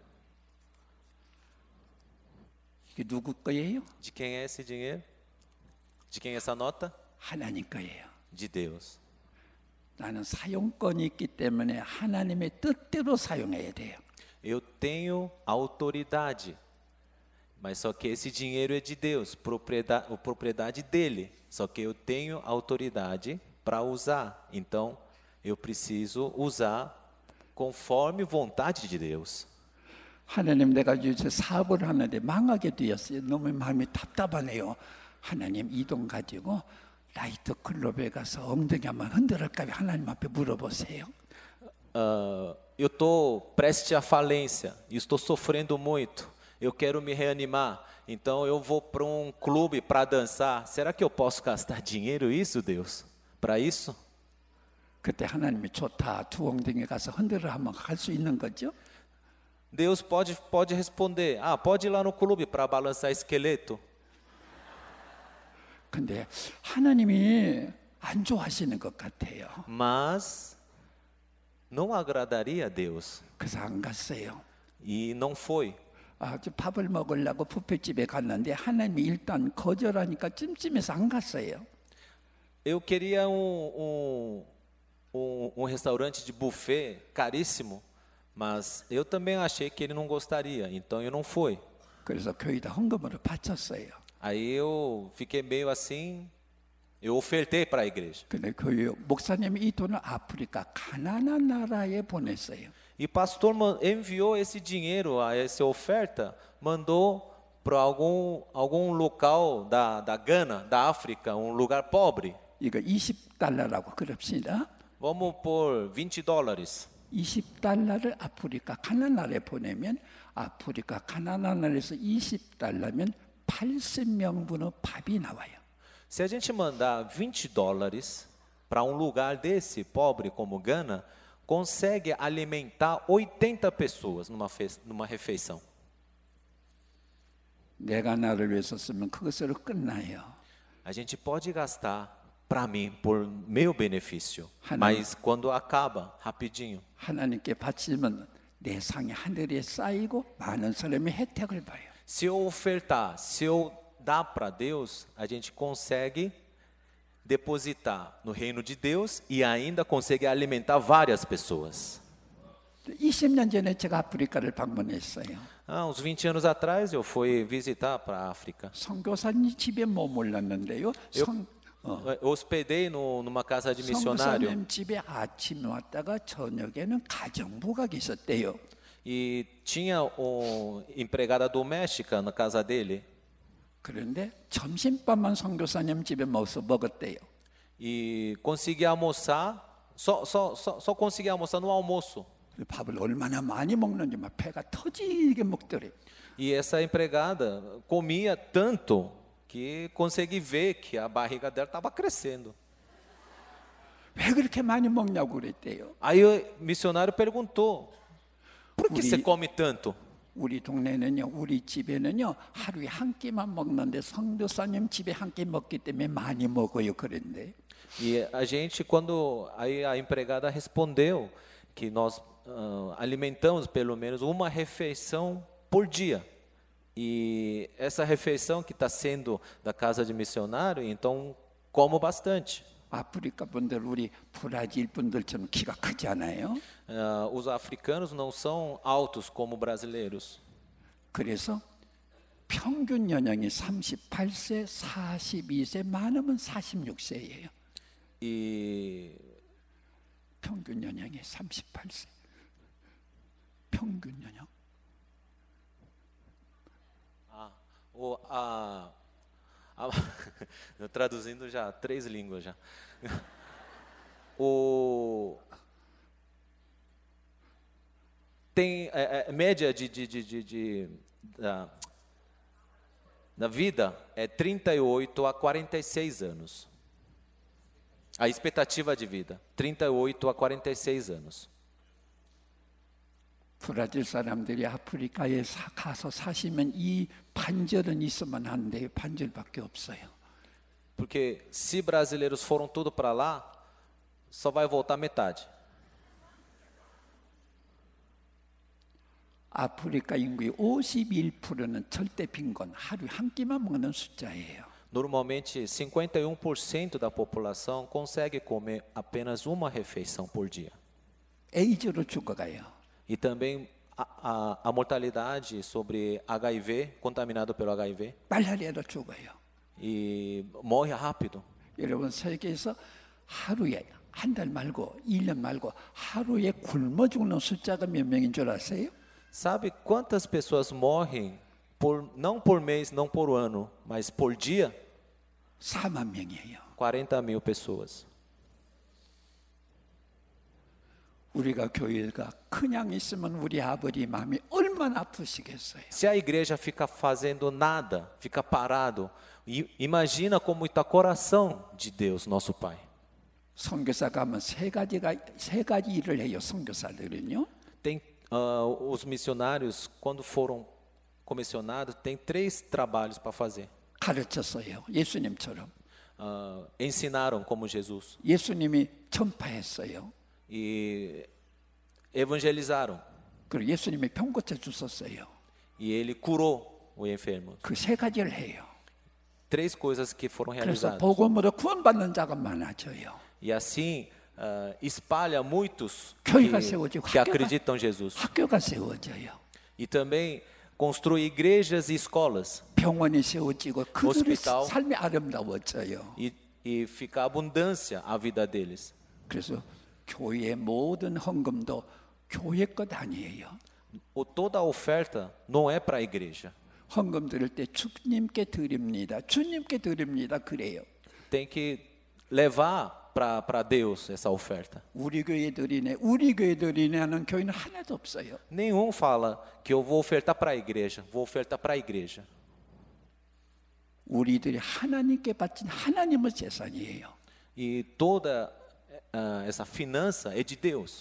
이게 누구 거예요? De quem é esse dinheiro? De quem é essa nota? 하나님 거예요. De Deus. 나는 사용권이 있기 때문에 하나님의 뜻대로 사용해야 돼요. Eu tenho autoridade, mas só que esse dinheiro é de Deus, propriedade dele. Só que eu tenho autoridade para usar. Então, eu preciso usar conforme vontade de Deus. 하나님 내가 요새 사업을 하는데 망하게 되었어요. 너무 마음이 답답하네요. 하나님 이 돈 가지고 나이트 클럽에 가서 엉덩이 한번 흔들을까요? 하나님 앞에 물어보세요. Eu estou prestes à falência e estou sofrendo muito. Eu quero me reanimar. Então eu vou para um clube para dançar. Será que eu posso gastar dinheiro isso, Deus? Para isso? 그때 하나님이 좋다. 두 엉덩이 가서 흔들어 한번 할 수 있는 거죠? Deus pode responder. Pode ir lá no clube para balançar esqueleto. 근데 하나님이 안 좋아하시는 것 같아요. Mas não agradaria a Deus. 그래서 안 갔어요. E não foi. 저 밥을 먹으려고 뷔페집에 갔는데 하나님이 일단 거절하니까 찜찜해서 안 갔어요. Eu queria um restaurante de buffet caríssimo, mas eu também achei que ele não gostaria, então eu não fui. 그래서 교회에다 헌금으로 바쳤어요. Aí eu fiquei meio assim, eu ofertei para a igreja. 근데 교회 목사님이 이 돈을 아프리카 가나안 나라에 보냈어요. E o pastor enviou esse dinheiro, essa oferta, mandou para algum local da Gana, da África, um lugar pobre. 이거 20달러라고 그럽시다. Vamos por $20. 20달러를 아프리카 가나안 나라에 보내면 아프리카 가나안 나라에서 20달러면 80명분의 밥이 나와요. Se a gente mandar $20 para um lugar desse pobre como Gana, consegue alimentar 80 pessoas numa refeição. 내가 나를 위해서 쓰면 그것으로 끝나요. A gente pode gastar para mim, por meu benefício, mas quando acaba, rapidinho. 하나님께 바치면 내 상이 하늘에 쌓이고 많은 사람이 혜택을 봐요. Se eu ofertar, se eu dar para Deus, a gente consegue depositar no reino de Deus e ainda consegue alimentar várias pessoas. 20년 전에 제가 아프리카를 방문했어요. Uns 20 anos atrás eu fui visitar para a África. 선교사님 집에 머물렀는데요. Eu hospedei numa casa de missionário. 선교사님 집에 아침에 왔다가 저녁에는 가정부가 계셨대요. E tinha uma empregada doméstica na casa dele. 그런데 점심밥만 선교사님 집에 먹었대요. E conseguia almoçar, só conseguia almoçar no almoço. 밥을 얼마나 많이 먹는지 막 배가 터지게 먹더래. E essa empregada comia tanto que consegui ver que a barriga dela estava crescendo. 왜 그렇게 많이 먹냐고 그랬대요. Aí o missionário perguntou: por que você come tanto? 우리 동네는요, 우리 집에는요 하루에 한 끼만 먹는데 선교사님 집에 한 끼 먹기 때문에 많이 먹어요. 그런데 E a gente, quando aí a empregada respondeu que nós alimentamos pelo menos uma refeição por dia. E essa refeição que está sendo da casa de missionário, então como bastante. 아프리카 분들 우리 브라질 분들처럼 키가 크지 않아요. Os africanos não são altos como brasileiros. 그래서 평균 연령이 38세, 42세, 많으면 46세예요. E 평균 연령이 38세. 평균 연령. Traduzindo já 3 línguas já. Tem média da vida é 38 a 46 anos. A expectativa de vida, 38 a 46 anos. 브라질 사람들이 아프리카에 가서 사시면 이 반절은 있으면 안 돼요. 반절밖에 없어요. Porque se brasileiros foram tudo para lá, só vai voltar metade. 아프리카 인구의 51%는 절대 빈곤, 하루에 한 끼만 먹는 숫자예요. Normalmente, 51% da população consegue comer apenas uma refeição por dia. 에이즈로 죽어가요. E também a mortalidade sobre HIV, contaminado pelo HIV, 말라리아로 죽어요. e morre rápido. 여러분 세계에서 하루에 한 달 말고 1년 말고 하루에 굶어 죽는 숫자가 몇 명인 줄 아세요? Sabe quantas pessoas morrem não por mês, não por ano, mas por dia? 4만 명이에요. 40.000 pessoas. 우리가 교회가 그냥 있으면 우리 아버지 마음이 얼마나 아프시겠어요. Se a igreja fica fazendo nada, fica parado, imagina como está o coração de Deus, nosso Pai. 선교사 가면 세 가지 일을 해요. 선교사들은요. Tem os missionários, quando foram comissionados, tem 3 trabalhos para fazer. 가르쳤어요. 예수님처럼. Ensinaram como Jesus. 예수님이 전파했어요. E evangelizaram. 그리고 예수님이 병 고쳐 주셨어요. E ele curou o enfermo. 그 세 가지를 해요. 3 coisas que foram 그래서 realizadas. 복음으로 구원받는 자가 많아져요. E assim espalha muitos 교회가 세워지고 que acreditam em Jesus. 학교가 세워져요. E também construir igrejas e escolas. 병원이 세워지고 그들의 Hospital. 삶이 아름다워져요. E fica abundância a vida deles. 그래서 교회의 모든 헌금도 교회 것 아니에요. Toda a oferta não é para a igreja. 헌금 드릴 때 주님께 드립니다. 주님께 드립니다. 그래요. Tem que levar para Deus essa oferta. 우리 교회 드리네 하는 교회는 하나도 없어요. Nenhum fala que eu vou ofertar para a igreja, vou ofertar para a igreja. 우리들이 하나님께 바친 하나님의 재산이에요. E toda essa finança é de Deus.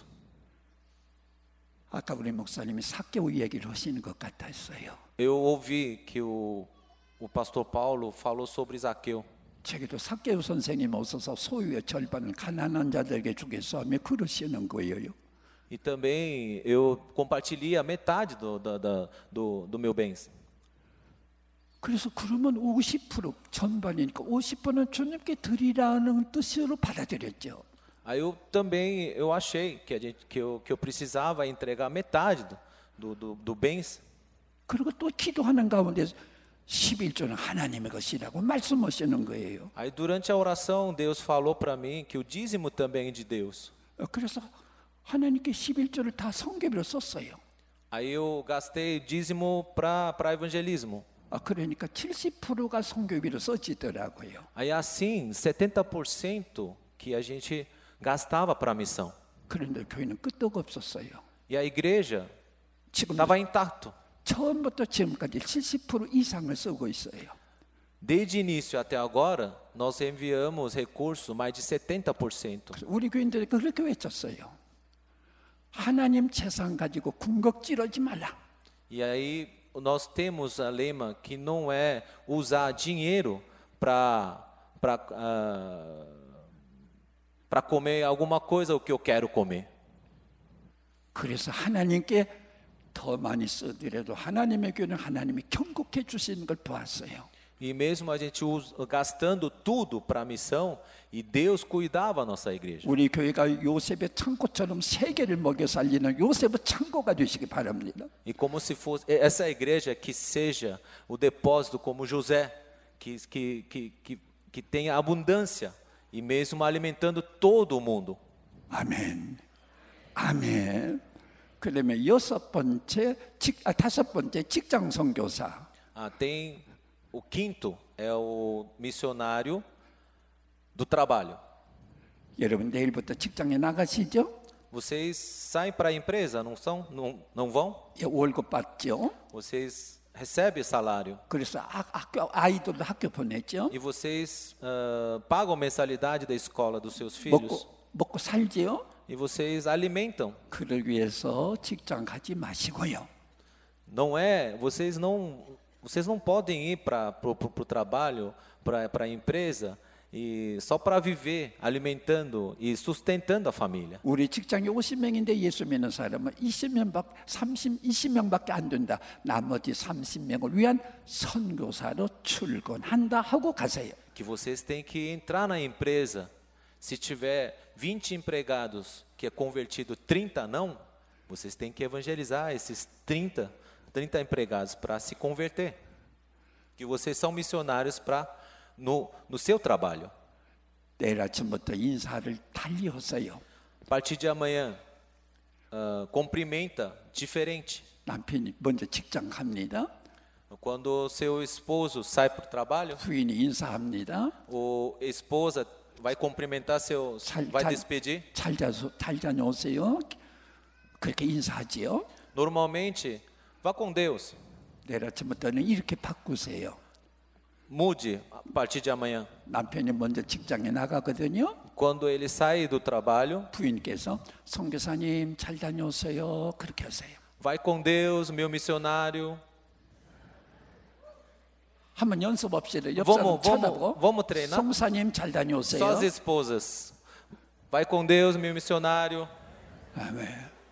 아까 우리 목사님이 삭개오 얘기를 하시는 것 같았어요. Eu ouvi que o pastor Paulo falou sobre Zaqueu. 책에도 삭개오 선생님 오셔서 소유의 절반을 가난한 자들에게 주겠사며 그러시는 거예요. E também eu compartilhei a metade do meu bens. 그래서 그러면 50% 전반이니까 50%는 주님께 드리라는 뜻으로 받아들였죠. Aí eu achei que eu precisava entregar metade do bens. 그리고 또 기도하는 가운데 11조는 하나님의 것이라고 말씀하시는 거예요. Aí durante a oração Deus falou para mim que o dízimo também é de Deus. 그래서 하나님께 11조를 다 성경으로 썼어요. Aí eu gastei dízimo para evangelismo. 그러니까 70%가 성교비로 써지더라고요. Aí assim, 70% que a gente gastava para a missão. 그런데 교회는 끄떡 없었어요. E a igreja 지금 estava intacto. 처음부터 지금까지 70% 이상을 쓰고 있어요. Desde início até agora, nós enviamos recursos mais de 70%. 우리 교인들이 그렇게 외쳤어요. 하나님 재산 가지고 군것질하지 말라. E aí nós temos a lema que não é usar dinheiro para comer alguma coisa o que eu quero comer. 그래서 하나님께 더 많이 쓰더라도 하나님의 교회는 하나님이 경고해 주시는 걸 보았어요. E mesmo a gente gastando tudo para a missão, e Deus cuidava a nossa igreja. 우리 교회가 요셉의 창고처럼 세계를 먹여 살리는 요셉의 창고가 되시기 바랍니다. E como se fosse essa igreja que seja o depósito como José, que tenha abundância e mesmo alimentando todo o mundo. 아멘. 아멘. 그러면 다섯 번째 직장 선교사. Tem o quinto é o missionário do trabalho. 여러분 내일부터 직장에 나가시죠? Vocês saem para a empresa, não vão? 월급 받죠? Vocês recebem salário. 그래서 아이들도 학교 보냈죠? E vocês pagam mensalidade da escola dos seus filhos. 먹고 살지요? E vocês alimentam. 그를 위해서 직장 가지 마시고요. Vocês não podem ir para o trabalho, para a empresa, e só para viver, alimentando e sustentando a família. 우리 직장에 50명인데 예수 믿는 사람은 20명밖에 안 된다. 나머지 30명을 위한 선교사로 출근한다 하고 가세요. Que vocês têm que entrar na empresa. Se tiver 20 empregados que é convertido 30 não, vocês têm que evangelizar esses 30 empregados para se converter. Que vocês são missionários no seu trabalho. 내일 아침부터 인사를 달리 하세요. A partir de amanhã, cumprimenta diferente. 남편이 먼저 직장 갑니다. Quando seu esposo sai para o trabalho, 부인이 인사합니다. a esposa vai cumprimentar vai despedir. 잘 다녀오세요. 그렇게 인사하지요. Normalmente, vá com Deus. 내일 아침부터는 이렇게 바꾸세요. Mude a partir de amanhã. 남편이 먼저 직장에 나가거든요. Quando ele sai do trabalho, 부인께서 선교사님 잘 다녀오세요. 그렇게 하세요. vai com Deus, meu missionário. 한번 연습합시다. 옆 사람 쳐다보고 vamos treinar. 성사님 잘 다녀오세요. Só as esposas. Vai com Deus, meu missionário. 아멘.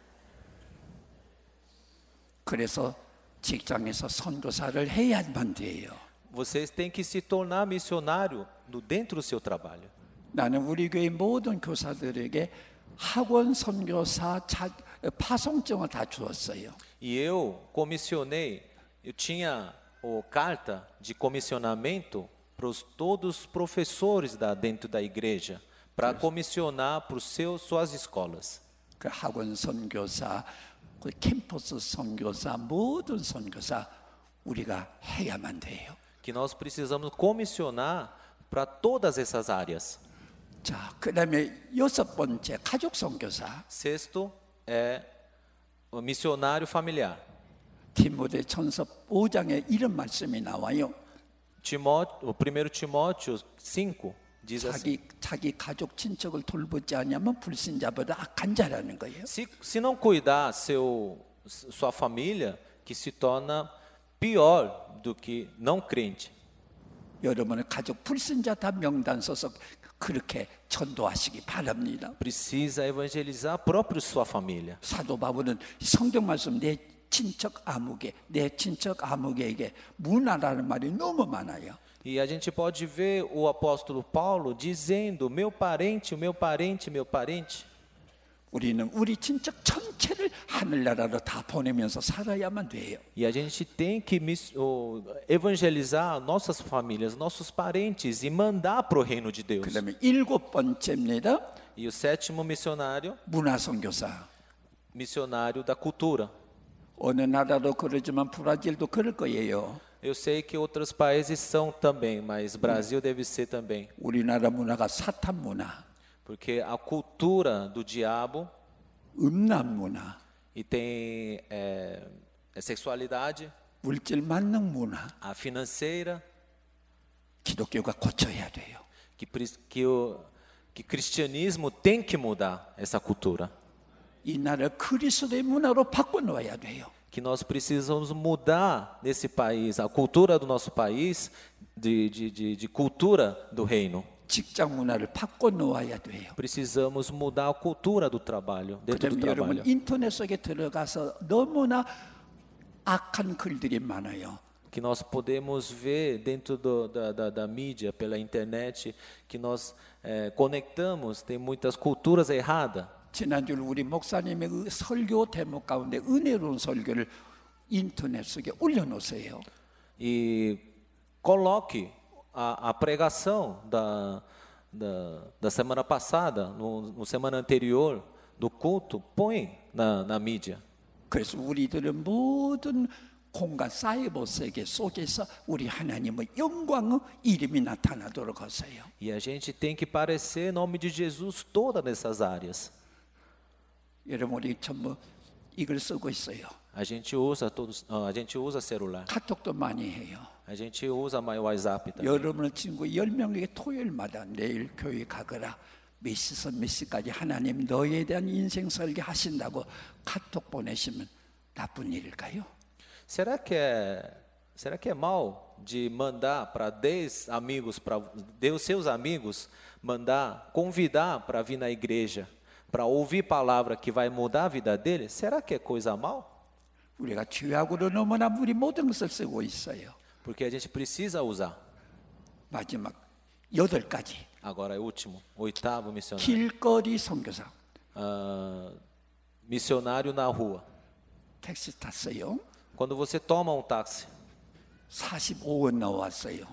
그래서 직장에서 선교사를 해야만 돼요. Vocês têm que se tornar missionário dentro do seu trabalho. 나는 우리 교회 모든 교사들에게 학원 선교사 파송증을 다 주었어요. E eu tinha carta de comissionamento para todos os professores dentro da igreja, para comissionar para suas escolas. 그 학원 선교사, 그 캠퍼스 선교사, 모든 선교사 우리가 해야만 돼요. Que nós precisamos comissionar para todas essas áreas. 자, 그다음에 여섯 번째 가족 선교사. Sexto é o missionário familiar. 디모데전서 5장에 이런 말씀이 나와요. O 1 Timóteo 5 diz assim. 자기 가족 친척을 돌보지 않으면 불신자보다 악한 자라는 거예요. Se não cuidar sua família, que se torna pior do que não crente. 여러분의 가족 불신자 다 명단 써서 그렇게 전도하시기 바랍니다. Precisa evangelizar próprio sua família. 사도 바울은 성경 말씀 내 친척 아무개, 내 친척 아무개에게 문화라는 말이 너무 많아요. E a gente pode ver o apóstolo Paulo dizendo: meu parente, o meu parente, meu parente. 우리는 우리 친척 전체를 하늘나라로 다 보내면서 살아야만 돼요. E a gente tem que evangelizar nossas famílias, nossos parentes e mandar para o reino de Deus. 그다음에 7번째입니다. E o sétimo missionário, 문화선교사. missionário da cultura. 어느 나라도 그러지만 브라질도 그럴 거예요. Eu sei que outros países são também, mas Brasil deve ser também. 우리나라 문화가 사탄 문화, Porque a cultura do diabo 음란 문화, e tem sexualidade, 물질 만능 문화, a financeira, 기독교가 고쳐야 돼요. que cristianismo tem que mudar essa cultura. 이 나라 그리스도의 문화로 바꿔놓아야 돼요. Que nós precisamos mudar nesse país, a cultura do nosso país, de cultura do reino. 직장 문화를 바꿔놓아야 돼요. Precisamos mudar a cultura do trabalho, dentro do 그다음에 여러분 trabalho. 인터넷 속에 들어가서 너무나 악한 글들이 많아요. Que nós podemos ver dentro da mídia, pela internet, que nós conectamos, tem muitas culturas erradas. 지난주 우리 목사님의 그 설교 대목 가운데 은혜로운 설교를 인터넷 속에 올려놓으세요. E coloque a pregação da semana passada, no semana anterior do culto, põe na mídia. 그래서 우리들은 모든 공간 사이버 세계 속에서 우리 하나님의 영광의 이름이 나타나도록 하세요. E a gente tem que parecer em nome de Jesus todas nessas áreas. 여러분 우리 전부 이걸 쓰고 있어요. A gente usa celular. 카톡도 많이 해요. A gente usa mais WhatsApp também. 여러분의 친구 10명에게 토요일마다 내일 교회 가거라. 몇 시서 몇 시까지 하나님 너에 대한 인생 설계 하신다고 카톡 보내시면 나쁜 일일까요? Será que é mal de mandar para 10 amigos, para os seus amigos, convidar para vir na igreja, para ouvir palavra que vai mudar a vida dele? Será que é coisa mal? 우리가 죄악으로 너무나 우리 모든 것을 쓰고 있어요. Porque a gente precisa usar. 마지막 8가지. Agora é o último, oitavo missionário. 길거리 선교사. Missionário na rua. 택시 탔어요. Quando você toma um táxi, 45원 나왔어요.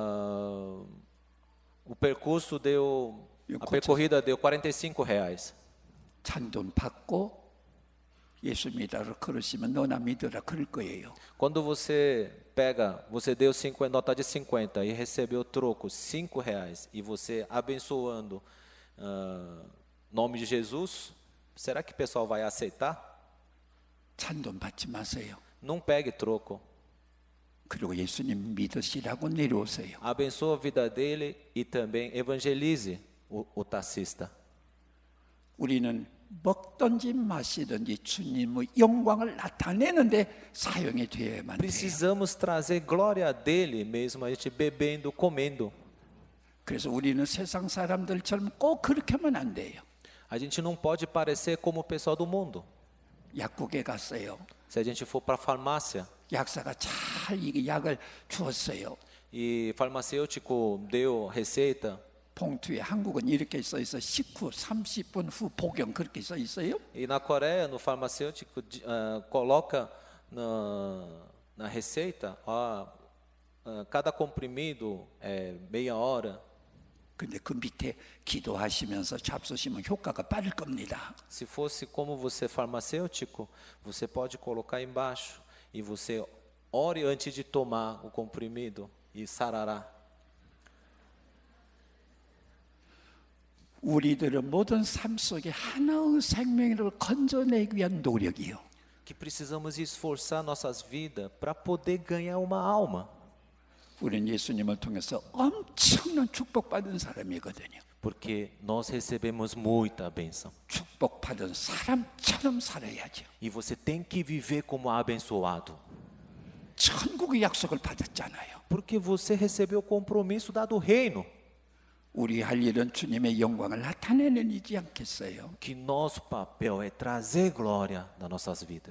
o percurso a percorrida deu R$45. 잔돈 받고 예수 믿으라 그러시면 너나 믿으라 그럴 거예요. Quando você deu nota de 50 e recebeu troco R$5 e você abençoando nome de Jesus, será que o pessoal vai aceitar? 잔돈 받지 마세요. Não pegue troco. 그리고 예수님 믿으시라고 내려오세요. Abençoe a vida dele e também evangelize o taxista. 우리는 먹든지 마시든지 주님의 영광을 나타내는데 사용이 되어야만 돼요. Precisamos trazer glória dele mesmo, a gente bebendo, comendo. 그래서 우리는 세상 사람들처럼 꼭 그렇게 하면 안 돼요. A gente não pode parecer como o pessoal do mundo. 약국에 갔어요. Se a gente for para a farmácia 약사가 잘 이 약을 주었어요. e farmacêutico deu receita, 봉투에 한국은 이렇게 써 있어. 식후 30분 후 복용 그렇게 써 있어요. e na Coreia, no farmacêutico, coloca na receita, cada comprimido é meia hora. 근데 그 밑에 기도하시면서 잡수시면 효과가 빠를 겁니다. Se fosse como você farmacêutico, você pode colocar embaixo e você ore antes de tomar o comprimido e sarará. 우리들은 모든 삶 속에 하나의 생명을 건져내기 위한 노력이요. Que precisamos esforçar nossas vidas para poder ganhar uma alma. 우리는 예수님을 통해서 엄청난 축복받은 사람이거든요. Porque nós recebemos muita bênção. 축복받은 사람처럼 살아야죠. E você tem que viver como abençoado. 천국의 약속을 받았잖아요. Porque você recebeu o compromisso dado do reino. 우리 할 일은 주님의 영광을 나타내는 일이지 않겠어요? Que nosso papel é trazer glória nas nossas vidas.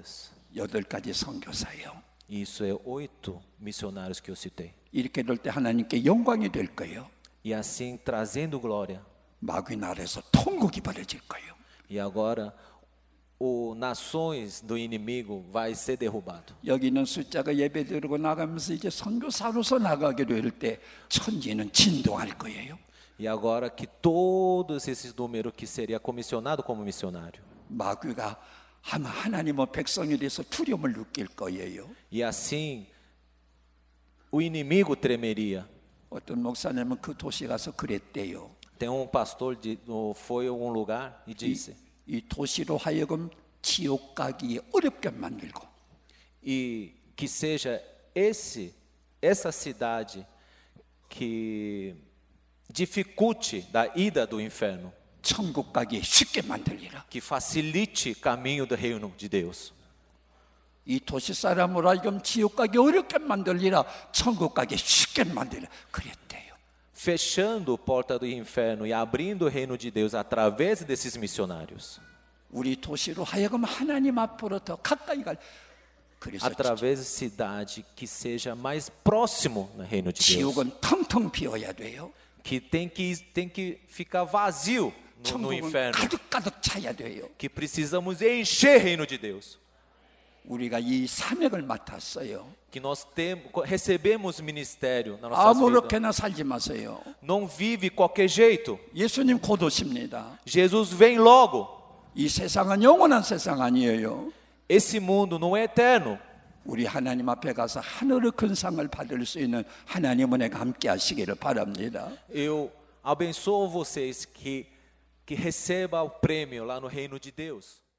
8가지 선교사예요. Isso é 8 missionários que eu citei. 이렇게 될 때 하나님께 영광이 될 거예요. E assim, trazendo glória. 마귀 나라에서 통곡이 벌어질 거예요. E agora, o nações do inimigo vai ser derrubado. 여기 있는 숫자가 예배 드리고 나가면서 이제 선교사로서 나가게 될 때 천지는 진동할 거예요. E agora que todos esses números que seria comissionado como missionário. 마귀가 하나님의 백성에 대해서 두려움을 느낄 거예요. E assim, o inimigo tremeria. 어떤 목사님은 그 도시 가서 그랬대요. Tem pastor foi a um lugar e disse. 이 도시로 하여금 지옥 가기 어렵게 만들고. E que seja essa cidade que dificulte da ida do inferno. 천국 가기 쉽게 만들리라. Que facilite caminho do reino de Deus. 이 도시 사람으로 하여금 지옥 가기 어렵게 만들리라. 천국 가기 쉽게 만들리라. 그랬대요. Fechando a porta do inferno e abrindo o reino de Deus através desses missionários. 우리 도시로 하여금 하나님 앞으로 더 가까이 갈. 그래서 através de cidade que seja mais próximo no reino de Deus. 지옥은 텅텅 비어야 돼요. Que tem que ficar vazio no inferno. 가득가득 차야 돼요. Que precisamos encher o reino de Deus. 우리가 이 사명을 맡았어요. Que nós recebemos ministério na nossa vida. 아무렇게나 살지 마세요. Não vive qualquer jeito. 예수님 곧 오십니다. Jesus vem logo. 이 세상은 영원한 세상 아니에요. Esse mundo não é eterno. 우리 하나님 앞에 가서 하늘의 큰 상을 받을 수 있는 하나님 은혜가 함께 하시기를 바랍니다. Eu abençoo vocês que receba o prêmio lá no reino de Deus.